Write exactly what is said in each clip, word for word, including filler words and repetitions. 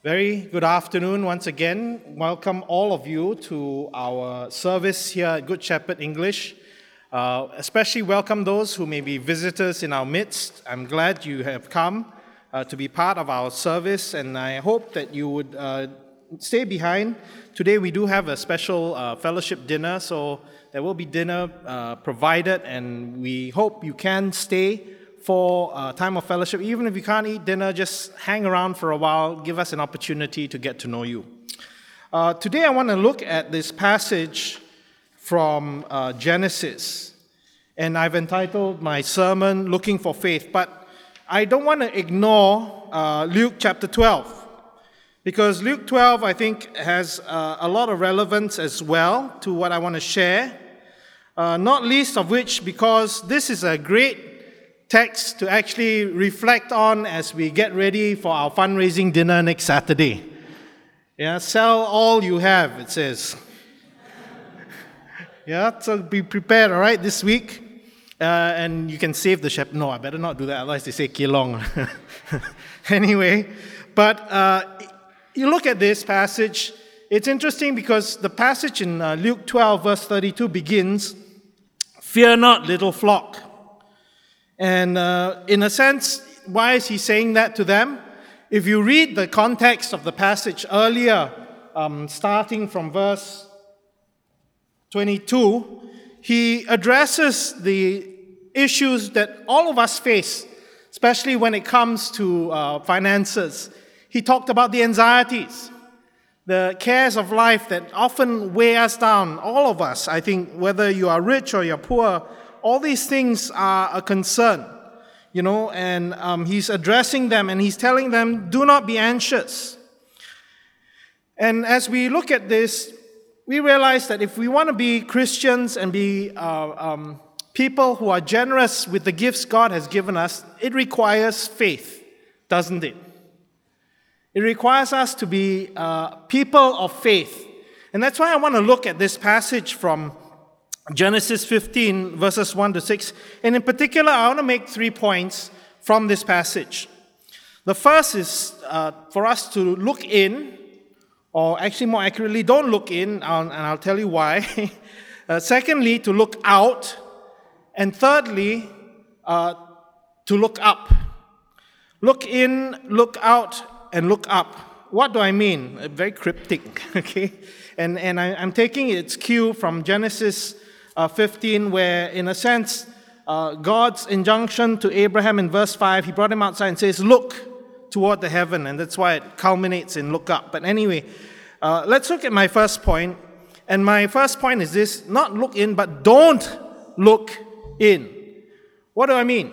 Very good afternoon once again. Welcome all of you to our service here at Good Shepherd English. Uh, especially welcome those who may be visitors in our midst. I'm glad you have come uh, to be part of our service, and I hope that you would uh, stay behind. Today we do have a special uh, fellowship dinner, so there will be dinner uh, provided, and we hope you can stay for a time of fellowship. Even if you can't eat dinner, just hang around for a while, give us an opportunity to get to know you. Uh, today I want to look at this passage from uh, Genesis, and I've entitled my sermon, Looking for Faith, but I don't want to ignore uh, Luke chapter twelve, because Luke twelve, I think, has uh, a lot of relevance as well to what I want to share, uh, not least of which because this is a great text to actually reflect on as we get ready for our fundraising dinner next Saturday. Yeah, sell all you have, it says. Yeah, so be prepared, all right, this week. Uh, and you can save the shepherd. No, I better not do that, otherwise they say Kelong. Anyway, but uh, you look at this passage, it's interesting because the passage in uh, Luke twelve, verse thirty-two begins, "Fear not, little flock." And uh, in a sense, why is he saying that to them? If you read the context of the passage earlier, um, starting from verse twenty-two, he addresses the issues that all of us face, especially when it comes to uh, finances. He talked about the anxieties, the cares of life that often weigh us down, all of us. I think whether you are rich or you're poor, all these things are a concern, you know, and um, he's addressing them and he's telling them, do not be anxious. And as we look at this, we realize that if we want to be Christians and be uh, um, people who are generous with the gifts God has given us, it requires faith, doesn't it? It requires us to be uh, people of faith. And that's why I want to look at this passage from Genesis fifteen, verses one to six. And in particular, I want to make three points from this passage. The first is uh, for us to look in, or actually more accurately, don't look in, and I'll tell you why. uh, secondly, to look out. And thirdly, uh, to look up. Look in, look out, and look up. What do I mean? Uh, very cryptic, okay? And, and I, I'm taking its cue from Genesis Uh, fifteen, where in a sense, uh, God's injunction to Abraham in verse five, he brought him outside and says, look toward the heaven, and that's why it culminates in look up. But anyway, uh, let's look at my first point, and my first point is this, not look in, but don't look in. What do I mean?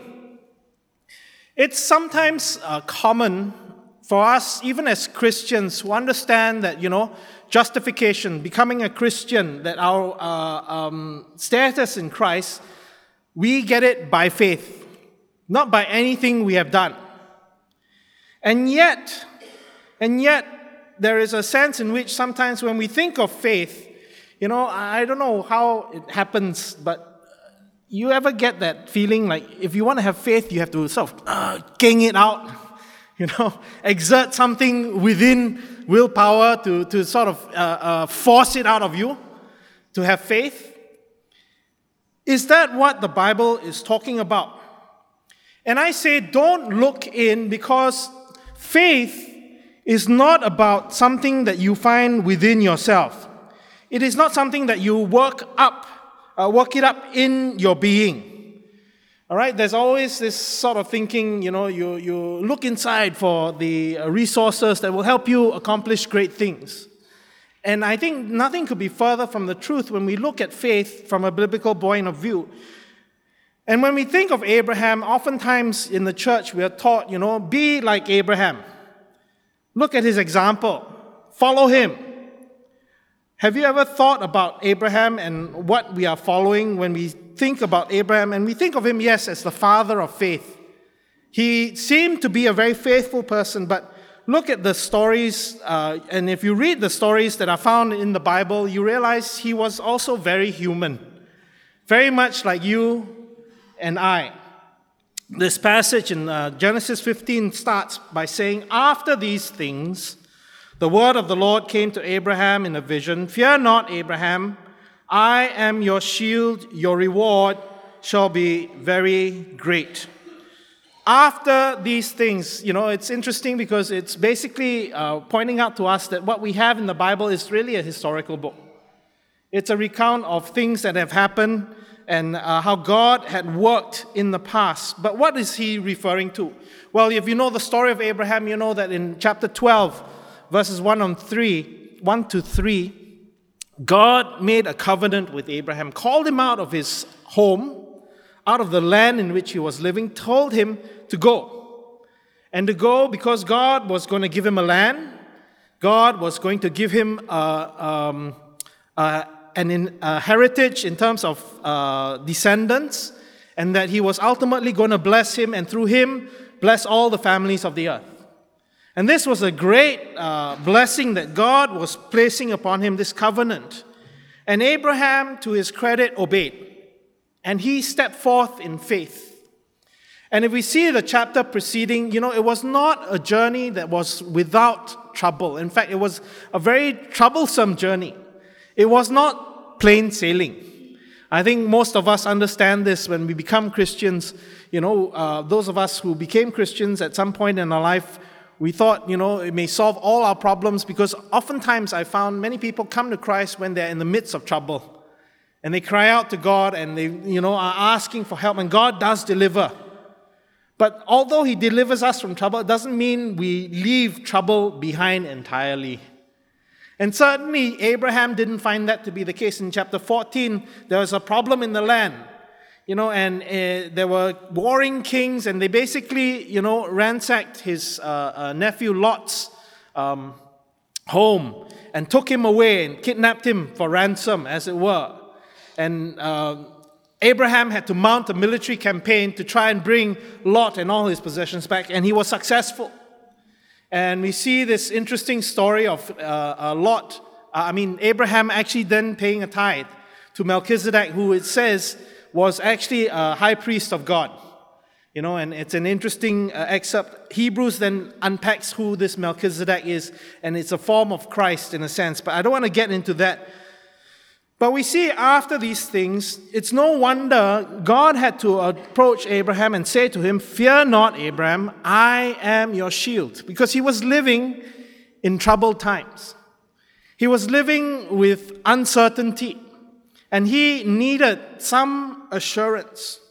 It's sometimes uh, common for us, even as Christians, who understand that, you know, justification, becoming a Christian, that our uh, um, status in Christ, we get it by faith, not by anything we have done. And yet, and yet, there is a sense in which sometimes when we think of faith, you know, I don't know how it happens, but you ever get that feeling like if you want to have faith, you have to sort of uh, king it out, you know, exert something within willpower to, to sort of uh, uh, force it out of you, to have faith? Is that what the Bible is talking about? And I say don't look in, because faith is not about something that you find within yourself. It is not something that you work up, uh, work it up in your being. All right, there's always this sort of thinking, you know, you, you look inside for the resources that will help you accomplish great things. And I think nothing could be further from the truth when we look at faith from a biblical point of view. And when we think of Abraham, oftentimes in the church we are taught, you know, be like Abraham. Look at his example. Follow him. Have you ever thought about Abraham and what we are following when we think about Abraham? And we think of him, yes, as the father of faith. He seemed to be a very faithful person, but look at the stories, uh, and if you read the stories that are found in the Bible, you realize he was also very human, very much like you and I. This passage in uh, Genesis fifteen starts by saying, after these things, The word of the Lord came to Abraham in a vision. Fear not, Abraham. I am your shield. Your reward shall be very great. After these things, you know, it's interesting because it's basically uh, pointing out to us that what we have in the Bible is really a historical book. It's a recount of things that have happened and uh, how God had worked in the past. But what is he referring to? Well, if you know the story of Abraham, you know that in chapter twelve, verses one and three, one to three, God made a covenant with Abraham, called him out of his home, out of the land in which he was living, told him to go. And to go because God was going to give him a land, God was going to give him a, um, a, an in, a heritage in terms of uh, descendants, and that he was ultimately going to bless him, and through him, bless all the families of the earth. And this was a great uh, blessing that God was placing upon him, this covenant. And Abraham, to his credit, obeyed. And he stepped forth in faith. And if we see the chapter preceding, you know, it was not a journey that was without trouble. In fact, it was a very troublesome journey. It was not plain sailing. I think most of us understand this when we become Christians. You know, uh, those of us who became Christians at some point in our life, we thought, you know, it may solve all our problems, because oftentimes I found many people come to Christ when they're in the midst of trouble. And they cry out to God and they, you know, are asking for help, and God does deliver. But although he delivers us from trouble, it doesn't mean we leave trouble behind entirely. And certainly Abraham didn't find that to be the case. In chapter fourteen, there was a problem in the land. You know, and uh, there were warring kings, and they basically, you know, ransacked his uh, uh, nephew Lot's um, home and took him away and kidnapped him for ransom, as it were. And uh, Abraham had to mount a military campaign to try and bring Lot and all his possessions back, and he was successful. And we see this interesting story of uh, uh, Lot, uh, I mean, Abraham actually then paying a tithe to Melchizedek, who it says was actually a high priest of God. You know, and it's an interesting uh, excerpt. Hebrews then unpacks who this Melchizedek is, and it's a form of Christ in a sense. But I don't want to get into that. But we see after these things, it's no wonder God had to approach Abraham and say to him, "Fear not, Abraham, I am your shield." Because he was living in troubled times. He was living with uncertainty. And he needed some assurance.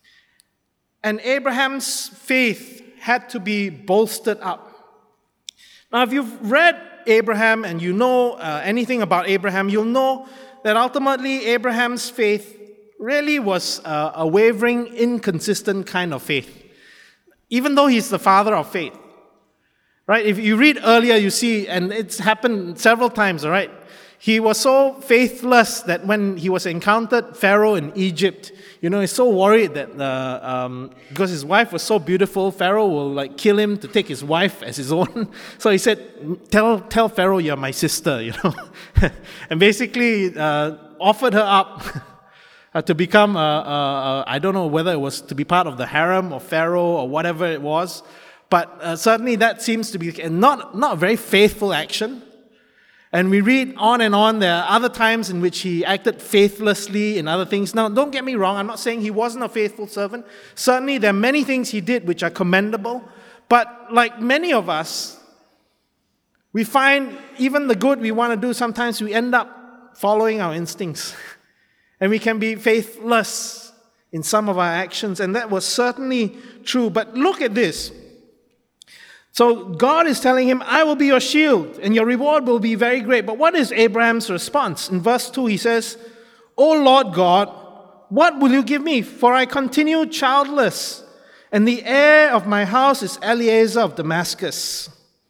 And Abraham's faith had to be bolstered up. Now, if you've read Abraham and you know uh, anything about Abraham, you'll know that ultimately Abraham's faith really was uh, a wavering, inconsistent kind of faith. Even though he's the father of faith. Right? If you read earlier, you see, and it's happened several times, all right? He was so faithless that when he was encountered Pharaoh in Egypt, you know, he's so worried that uh, um, because his wife was so beautiful, Pharaoh will like kill him to take his wife as his own. So he said, "Tell tell Pharaoh you're my sister," you know, and basically uh, offered her up uh, to become, a, a, a, I don't know whether it was to be part of the harem of Pharaoh or whatever it was, but uh, certainly that seems to be not not a very faithful action. And we read on and on. There are other times in which he acted faithlessly in other things. Now, don't get me wrong. I'm not saying he wasn't a faithful servant. Certainly, there are many things he did which are commendable. But like many of us, we find even the good we want to do, sometimes we end up following our instincts. And we can be faithless in some of our actions. And that was certainly true. But look at this. So God is telling him, "I will be your shield, and your reward will be very great." But what is Abraham's response? In verse two, he says, "O Lord God, what will you give me? For I continue childless, and the heir of my house is Eliezer of Damascus."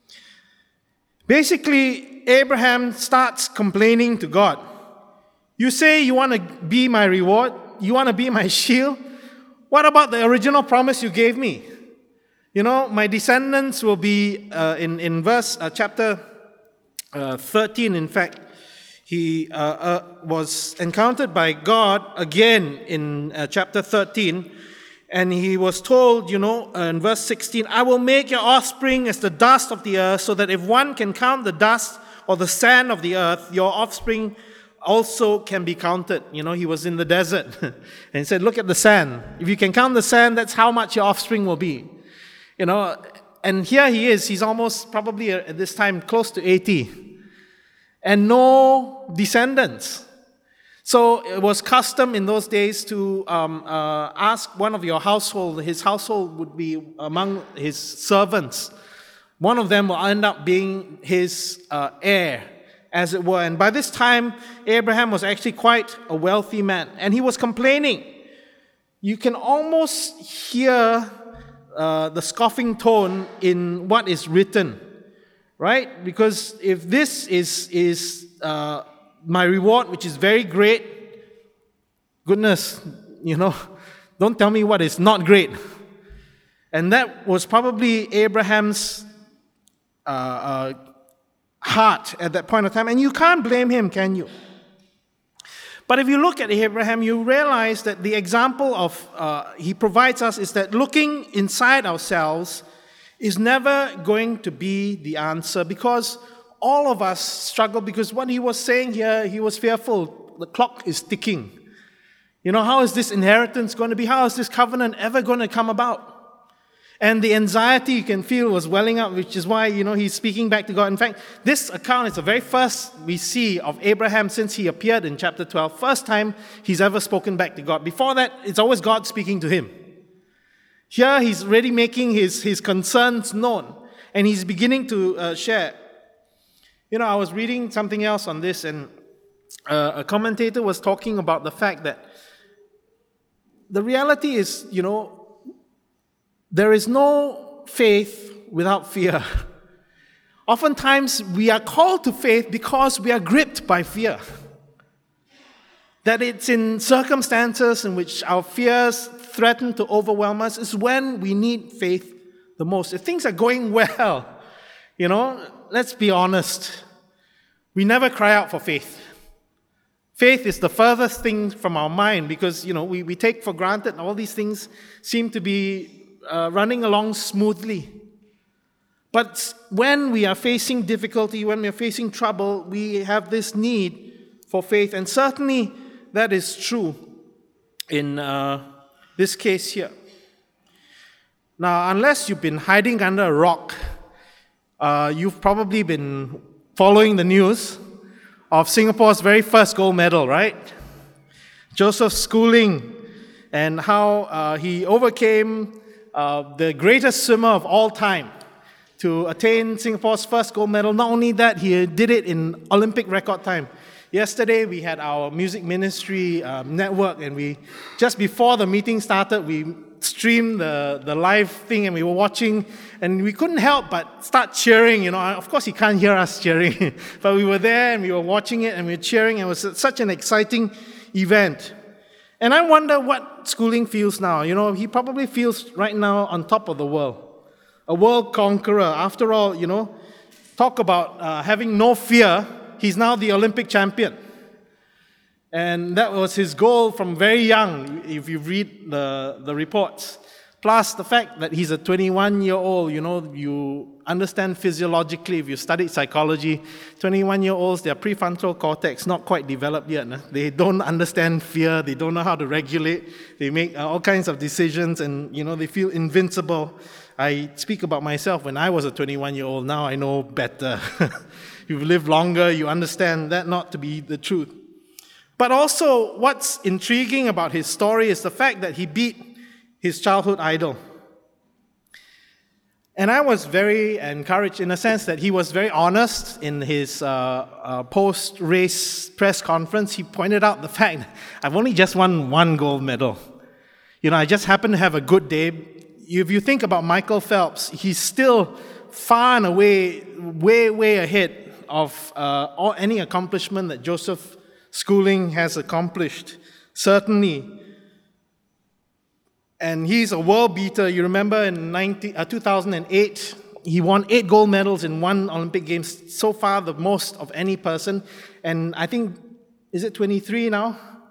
Basically, Abraham starts complaining to God. "You say you want to be my reward? You want to be my shield? What about the original promise you gave me? You know, my descendants will be," uh, in, in verse, uh, chapter uh, thirteen, in fact, he uh, uh, was encountered by God again in uh, chapter thirteen. And he was told, you know, in verse sixteen, I will make your offspring as the dust of the earth, so that if one can count the dust or the sand of the earth, your offspring also can be counted. You know, he was in the desert. And he said, look at the sand. If you can count the sand, that's how much your offspring will be. You know, and here he is. He's almost probably at this time close to eighty. And no descendants. So it was custom in those days to um, uh, ask one of your household, his household would be among his servants. One of them will end up being his uh, heir, as it were. And by this time, Abraham was actually quite a wealthy man. And he was complaining. You can almost hear uh, the scoffing tone in what is written, right? Because if this is, is uh, my reward, which is very great, goodness, you know, don't tell me what is not great. And that was probably Abraham's uh, uh, heart at that point of time. And you can't blame him, can you? But if you look at Abraham, you realize that the example of uh, he provides us is that looking inside ourselves is never going to be the answer, because all of us struggle, because what he was saying here, he was fearful. The clock is ticking. You know, how is this inheritance going to be? How is this covenant ever going to come about? And the anxiety you can feel was welling up, which is why, you know, he's speaking back to God. In fact, this account is the very first we see of Abraham since he appeared in chapter twelve. First time he's ever spoken back to God. Before that, it's always God speaking to him. Here, he's already making his, his concerns known, and he's beginning to uh, share. You know, I was reading something else on this, and uh, a commentator was talking about the fact that the reality is, you know, there is no faith without fear. Oftentimes, we are called to faith because we are gripped by fear. That it's in circumstances in which our fears threaten to overwhelm us is when we need faith the most. If things are going well, you know, let's be honest, we never cry out for faith. Faith is the furthest thing from our mind because, you know, we, we take for granted all these things seem to be uh, running along smoothly. But when we are facing difficulty, when we are facing trouble, we have this need for faith. And certainly that is true in uh, this case here. Now, unless you've been hiding under a rock, uh, you've probably been following the news of Singapore's very first gold medal, right? Joseph Schooling, and how uh, he overcame uh, the greatest swimmer of all time to attain Singapore's first gold medal. Not only that, he did it in Olympic record time. Yesterday, we had our music ministry um, network, and we, just before the meeting started, we streamed the, the live thing, and we were watching, and we couldn't help but start cheering. You know, of course, he can't hear us cheering, but we were there, and we were watching it, and we were cheering. And it was such an exciting event. And I wonder what Schooling feels now. You know, he probably feels right now on top of the world, a world conqueror. After all, you know, talk about uh, having no fear. He's now the Olympic champion. And that was his goal from very young, if you read the, the reports. Plus the fact that he's a twenty-one-year-old, you know, you understand physiologically, if you studied psychology, twenty-one-year-olds, their prefrontal cortex not quite developed yet. No? They don't understand fear, they don't know how to regulate, they make uh, all kinds of decisions, and, you know, they feel invincible. I speak about myself when I was a twenty-one-year-old, now I know better. You've lived longer, you understand that not to be the truth. But also, what's intriguing about his story is the fact that he beat his childhood idol. And I was very encouraged in the sense that he was very honest in his uh, uh, post-race press conference. He pointed out the fact that I've only just won one gold medal. You know, I just happened to have a good day. If you think about Michael Phelps, he's still far and away, way, way ahead of uh, all, any accomplishment that Joseph Schooling has accomplished, certainly. And he's a world beater. You remember in nineteen, uh, two thousand eight, he won eight gold medals in one Olympic Games, so far the most of any person. And I think, is it twenty-three now?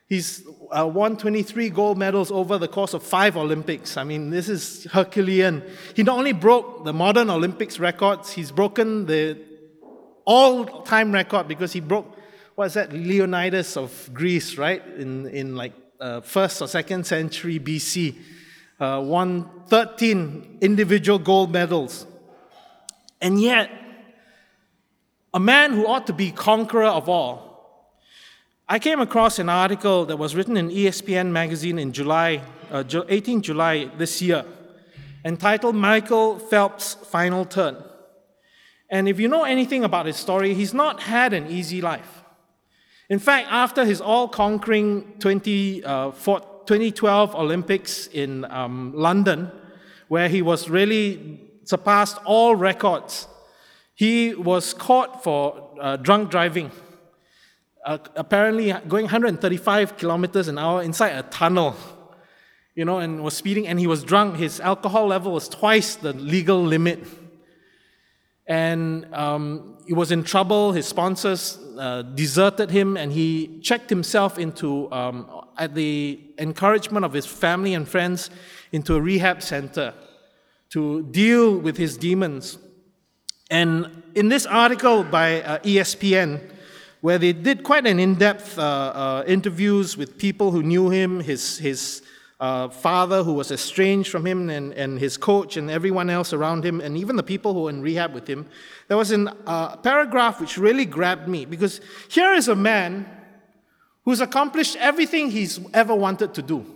He's uh, won twenty-three gold medals over the course of five Olympics. I mean, this is Herculean. He not only broke the modern Olympics records, he's broken the all-time record because he broke, what is that, Leonidas of Greece, right? In, in like uh, first or second century B C. Uh, won thirteen individual gold medals. And yet, a man who ought to be conqueror of all. I came across an article that was written in E S P N magazine in July, uh, eighteenth of July this year, entitled Michael Phelps' Final Turn. And if you know anything about his story, he's not had an easy life. In fact, after his all-conquering twenty twelve Olympics in um, London, where he was really surpassed all records, he was caught for uh, drunk driving. Uh, apparently going one hundred thirty-five kilometers an hour inside a tunnel, you know, and was speeding, and he was drunk. His alcohol level was twice the legal limit. And um, he was in trouble. His sponsors uh, deserted him, and he checked himself into, um, at the encouragement of his family and friends, into a rehab center to deal with his demons. And in this article by uh, E S P N, where they did quite an in-depth uh, uh, interviews with people who knew him, his his uh, father who was estranged from him, and, and his coach and everyone else around him, and even the people who were in rehab with him. There was a uh, paragraph which really grabbed me, because here is a man who's accomplished everything he's ever wanted to do,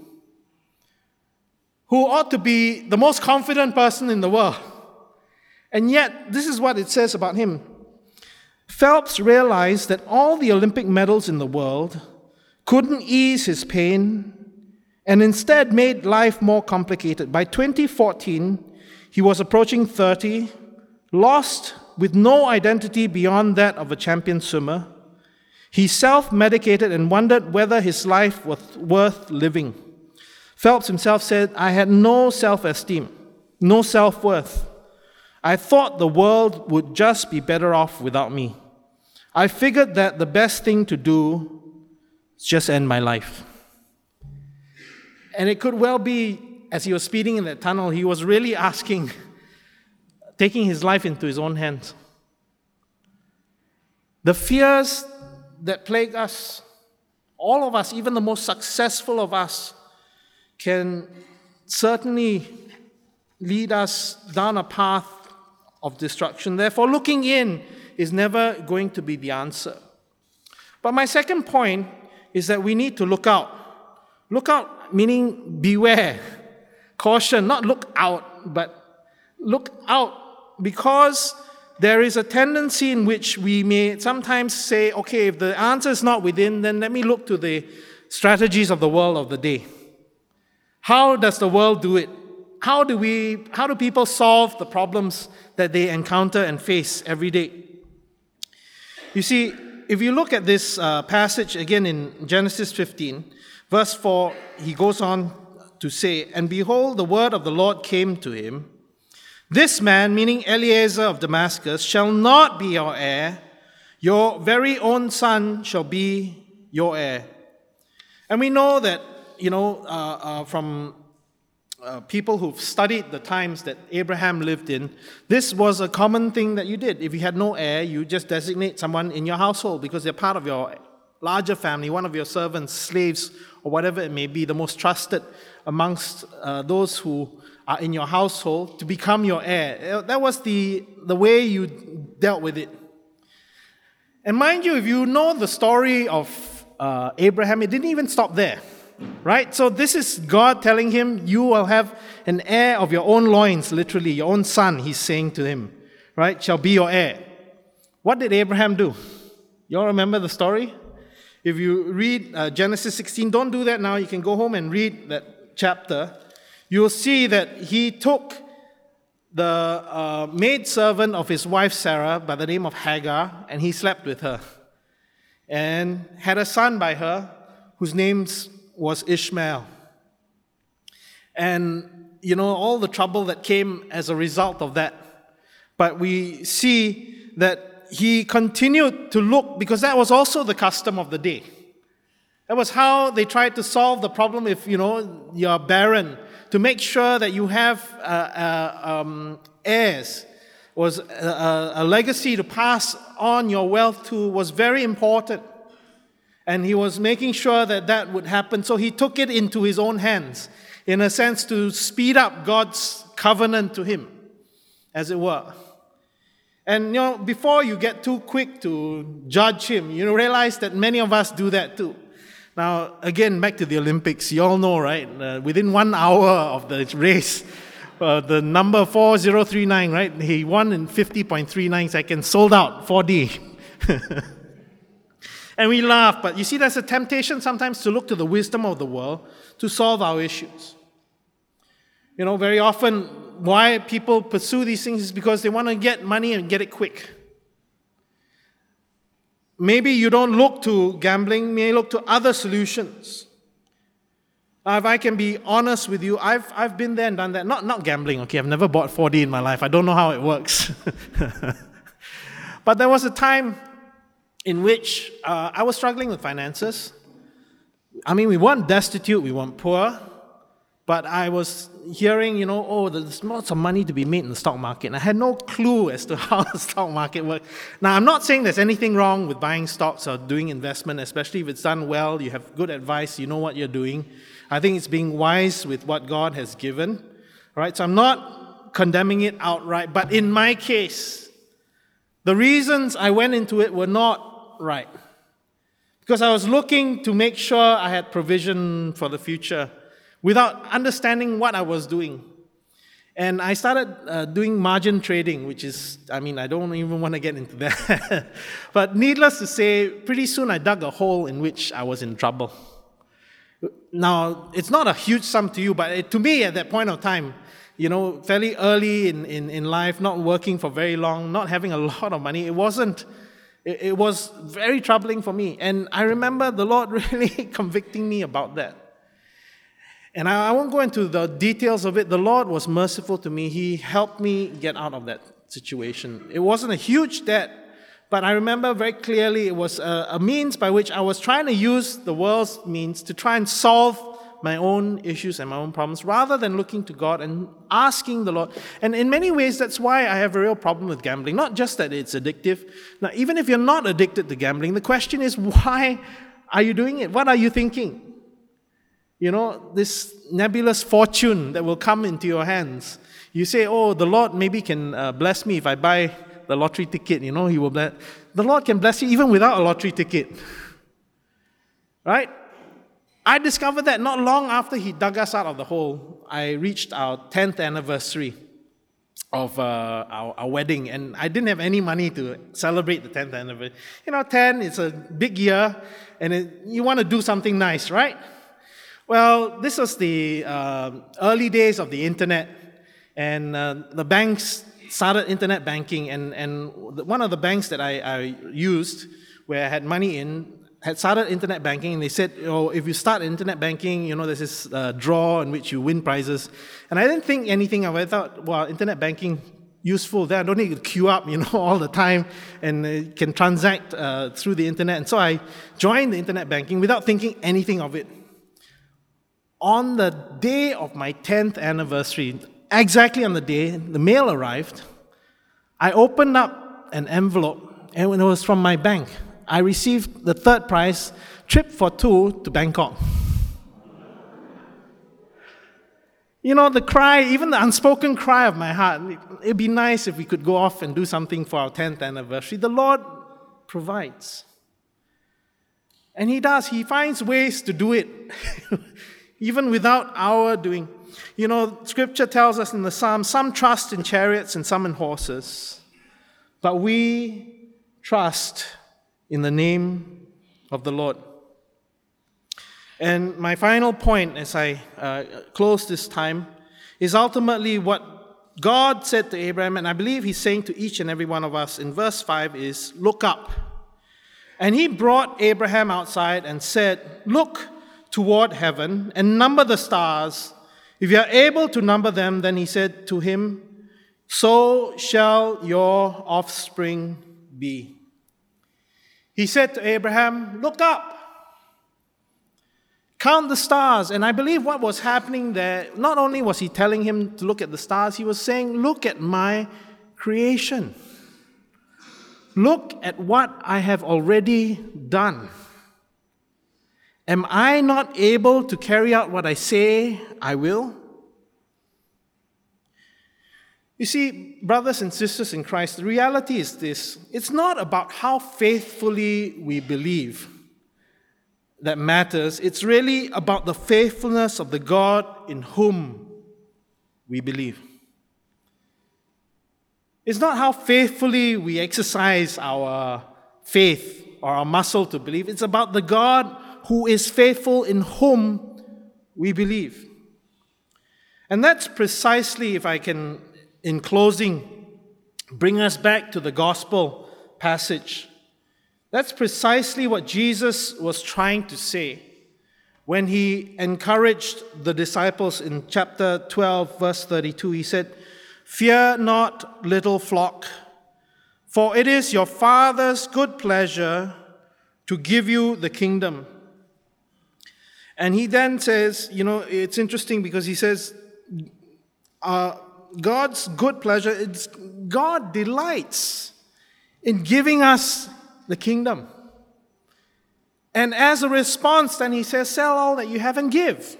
who ought to be the most confident person in the world. And yet, this is what it says about him. Phelps realized that all the Olympic medals in the world couldn't ease his pain and instead made life more complicated. By twenty fourteen, he was approaching thirty, lost with no identity beyond that of a champion swimmer. He self-medicated and wondered whether his life was worth living. Phelps himself said, "I had no self-esteem, no self-worth. I thought the world would just be better off without me. I figured that the best thing to do is just end my life." And it could well be, as he was speeding in that tunnel, he was really asking, taking his life into his own hands. The fears that plague us, all of us, even the most successful of us, can certainly lead us down a path of destruction. Therefore, looking in is never going to be the answer. But my second point is that we need to look out. Look out, meaning beware. Caution, not look out, but look out, because there is a tendency in which we may sometimes say, okay, if the answer is not within, then let me look to the strategies of the world of the day. How does the world do it? How do we, how do people solve the problems that they encounter and face every day? You see, if you look at this uh, passage again in Genesis fifteen, verse four, he goes on to say, "And behold, the word of the Lord came to him. This man," meaning Eliezer of Damascus, "shall not be your heir. Your very own son shall be your heir." And we know that, you know, uh, uh, from Uh, people who've studied the times that Abraham lived in, this was a common thing that you did. If you had no heir, you just designate someone in your household because they're part of your larger family, one of your servants, slaves, or whatever it may be, the most trusted amongst uh, those who are in your household, to become your heir. That was the, the way you dealt with it. And mind you, if you know the story of uh, Abraham, it didn't even stop there. Right? So this is God telling him, you will have an heir of your own loins, literally, your own son, he's saying to him, right, shall be your heir. What did Abraham do? You all remember the story? If you read uh, Genesis sixteen, don't do that now, you can go home and read that chapter. You'll see that he took the uh, maidservant of his wife Sarah by the name of Hagar, and he slept with her, and had a son by her, whose name's was Ishmael. And, you know, all the trouble that came as a result of that. But we see that he continued to look, because that was also the custom of the day. That was how they tried to solve the problem if, you know, you're barren, to make sure that you have uh, uh, um, heirs. Was a, a legacy to pass on your wealth to was very important. And he was making sure that that would happen. So he took it into his own hands, in a sense, to speed up God's covenant to him, as it were. And, you know, before you get too quick to judge him, you realize that many of us do that too. Now, again, back to the Olympics. You all know, right? Uh, within one hour of the race, uh, the number four thousand thirty-nine, right? He won in fifty point three nine seconds, sold out, four D. And we laugh, but you see, there's a temptation sometimes to look to the wisdom of the world to solve our issues. You know, very often, why people pursue these things is because they want to get money and get it quick. Maybe you don't look to gambling, you may look to other solutions. Now, if I can be honest with you, I've I've been there and done that. Not, not gambling, okay? I've never bought four D in my life. I don't know how it works. But there was a time in which uh, I was struggling with finances. I mean, we weren't destitute, we weren't poor, but I was hearing, you know, oh, there's lots of money to be made in the stock market, and I had no clue as to how the stock market works. Now, I'm not saying there's anything wrong with buying stocks or doing investment, especially if it's done well, you have good advice, you know what you're doing. I think it's being wise with what God has given, all right? So I'm not condemning it outright, but in my case, the reasons I went into it were not right. Because I was looking to make sure I had provision for the future without understanding what I was doing. And I started uh, doing margin trading, which is, I mean, I don't even want to get into that. But needless to say, pretty soon I dug a hole in which I was in trouble. Now, it's not a huge sum to you, but it, to me at that point of time, you know, fairly early in, in, in life, not working for very long, not having a lot of money, it wasn't, it, it was very troubling for me. And I remember the Lord really convicting me about that. And I, I won't go into the details of it. The Lord was merciful to me. He helped me get out of that situation. It wasn't a huge debt, but I remember very clearly it was a, a means by which I was trying to use the world's means to try and solve my own issues and my own problems, rather than looking to God and asking the Lord. And in many ways, that's why I have a real problem with gambling. Not just that it's addictive. Now, even if you're not addicted to gambling, the question is, why are you doing it? What are you thinking? You know, this nebulous fortune that will come into your hands. You say, oh, the Lord maybe can uh, bless me if I buy the lottery ticket. You know, He will bless. The Lord can bless you even without a lottery ticket. Right? I discovered that not long after He dug us out of the hole. I reached our tenth anniversary of uh, our, our wedding, and I didn't have any money to celebrate the tenth anniversary. You know, ten, it's a big year, and it, you want to do something nice, right? Well, this was the uh, early days of the internet, and uh, the banks started internet banking, and, and one of the banks that I, I used, where I had money in, had started internet banking, and they said, oh, if you start internet banking, you know, there's this uh, draw in which you win prizes. And I didn't think anything of it. I thought, well, internet banking, useful there. I don't need to queue up, you know, all the time, and uh, can transact uh, through the internet. And so I joined the internet banking without thinking anything of it. On the day of my tenth anniversary, exactly on the day, the mail arrived. I opened up an envelope, and it was from my bank. I received the third prize, trip for two to Bangkok. You know, the cry, even the unspoken cry of my heart, it'd be nice if we could go off and do something for our tenth anniversary. The Lord provides. And He does. He finds ways to do it, even without our doing. You know, Scripture tells us in the Psalms, some trust in chariots and some in horses, but we trust in the name of the Lord. And my final point as I uh, close this time is ultimately what God said to Abraham, and I believe He's saying to each and every one of us in verse five is, look up. And He brought Abraham outside and said, look toward heaven and number the stars. If you are able to number them, then He said to him, so shall your offspring be. He said to Abraham, look up. Count the stars. And I believe what was happening there, not only was he telling him to look at the stars, he was saying, look at my creation. Look at what I have already done. Am I not able to carry out what I say I will? You see, brothers and sisters in Christ, the reality is this. It's not about how faithfully we believe that matters. It's really about the faithfulness of the God in whom we believe. It's not how faithfully we exercise our faith or our muscle to believe. It's about the God who is faithful in whom we believe. And that's precisely, if I can, in closing, bring us back to the gospel passage. That's precisely what Jesus was trying to say when he encouraged the disciples in chapter twelve, verse thirty-two. He said, "Fear not, little flock, for it is your Father's good pleasure to give you the kingdom." And he then says, you know, it's interesting because he says, uh, God's good pleasure, it's, God delights in giving us the kingdom. And as a response, then he says, sell all that you have and give.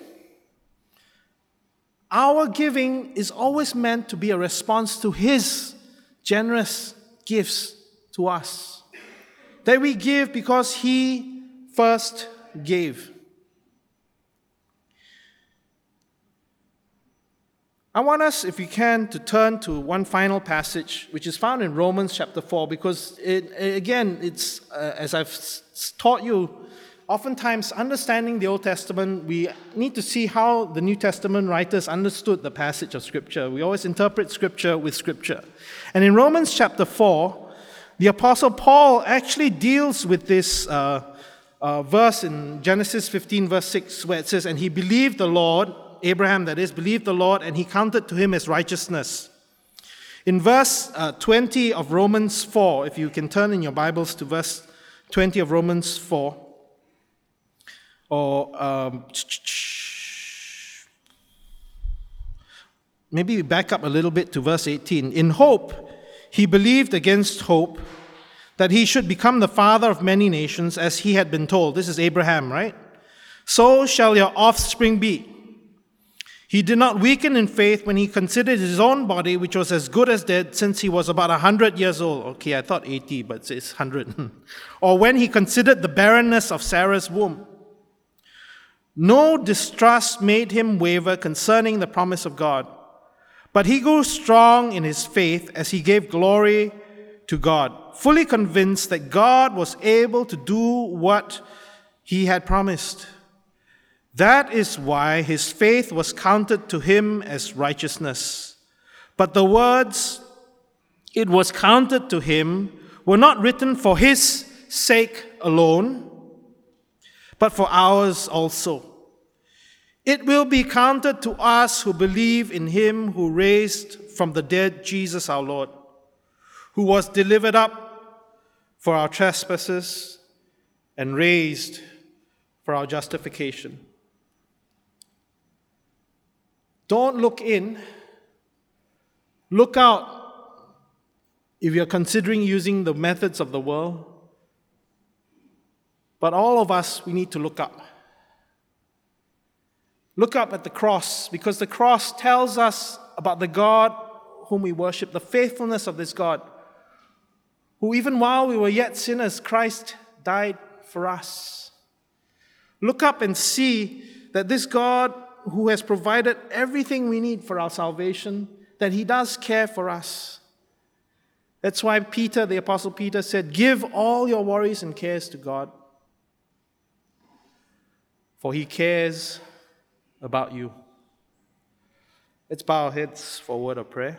Our giving is always meant to be a response to his generous gifts to us. That we give because he first gave. I want us, if you can, to turn to one final passage, which is found in Romans chapter four, because, it, again, it's uh, as I've s- taught you, oftentimes understanding the Old Testament, we need to see how the New Testament writers understood the passage of Scripture. We always interpret Scripture with Scripture. And in Romans chapter four, the Apostle Paul actually deals with this uh, uh, verse in Genesis fifteen, verse six, where it says, "And he believed the Lord," Abraham, that is, believed the Lord, and he counted to him as righteousness. In verse uh, twenty of Romans four, if you can turn in your Bibles to verse twenty of Romans four, or um, maybe we back up a little bit to verse eighteen. "In hope, he believed against hope that he should become the father of many nations, as he had been told." This is Abraham, right? "So shall your offspring be. He did not weaken in faith when he considered his own body, which was as good as dead, since he was about a hundred years old." Okay, I thought eighty, but it's hundred. "Or when he considered the barrenness of Sarah's womb. No distrust made him waver concerning the promise of God, but he grew strong in his faith as he gave glory to God, fully convinced that God was able to do what he had promised. That is why his faith was counted to him as righteousness. But the words, 'it was counted to him,' were not written for his sake alone, but for ours also. It will be counted to us who believe in him who raised from the dead Jesus our Lord, who was delivered up for our trespasses and raised for our justification." Don't look in. Look out if you're considering using the methods of the world. But all of us, we need to look up. Look up at the cross, because the cross tells us about the God whom we worship, the faithfulness of this God, who even while we were yet sinners, Christ died for us. Look up and see that this God who has provided everything we need for our salvation, that he does care for us. That's why Peter, the Apostle Peter, said, "Give all your worries and cares to God, for he cares about you." Let's bow our heads for a word of prayer.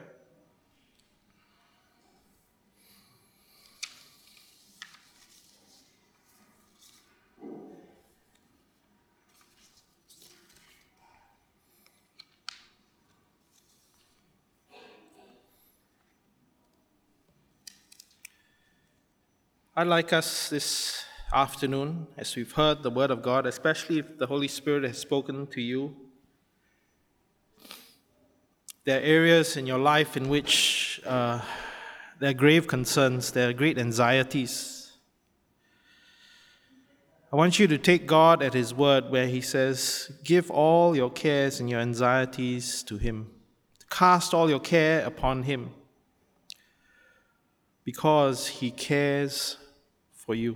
I'd like us this afternoon as we've heard the Word of God, especially if the Holy Spirit has spoken to you. There are areas in your life in which uh, there are grave concerns, there are great anxieties. I want you to take God at His word where He says, give all your cares and your anxieties to Him. Cast all your care upon Him because He cares for you.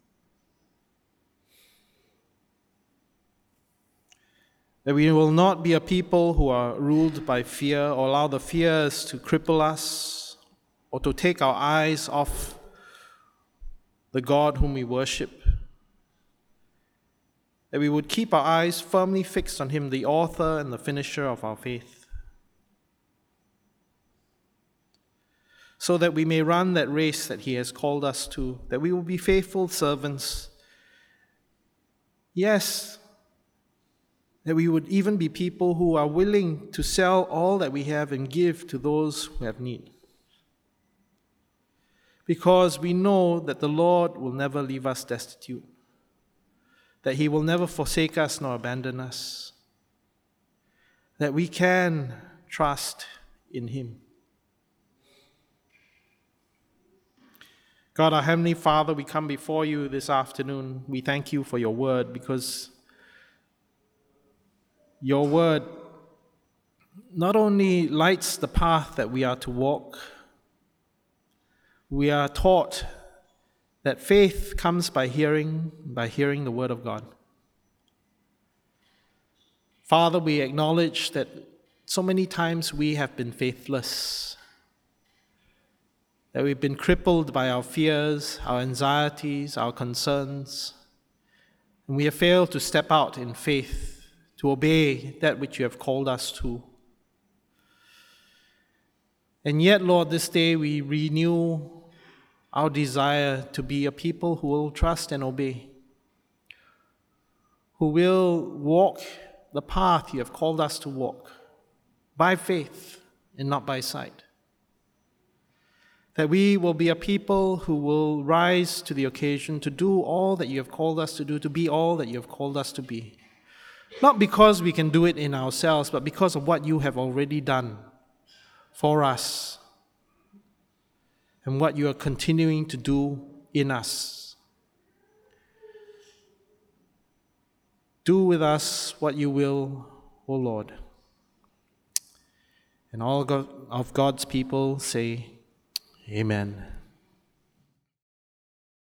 That we will not be a people who are ruled by fear or allow the fears to cripple us or to take our eyes off the God whom we worship. That we would keep our eyes firmly fixed on Him, the author and the finisher of our faith, so that we may run that race that He has called us to, that we will be faithful servants. Yes, that we would even be people who are willing to sell all that we have and give to those who have need. Because we know that the Lord will never leave us destitute, that He will never forsake us nor abandon us, that we can trust in Him. God, our Heavenly Father, we come before You this afternoon. We thank You for Your word, because Your word not only lights the path that we are to walk, we are taught that faith comes by hearing, by hearing the word of God. Father, we acknowledge that so many times we have been faithless, that we've been crippled by our fears, our anxieties, our concerns, and we have failed to step out in faith to obey that which You have called us to. And yet, Lord, this day we renew our desire to be a people who will trust and obey, who will walk the path You have called us to walk, by faith and not by sight. That we will be a people who will rise to the occasion to do all that You have called us to do, to be all that You have called us to be. Not because we can do it in ourselves, but because of what You have already done for us and what You are continuing to do in us. Do with us what You will, O Lord. And all of God's people say, Amen.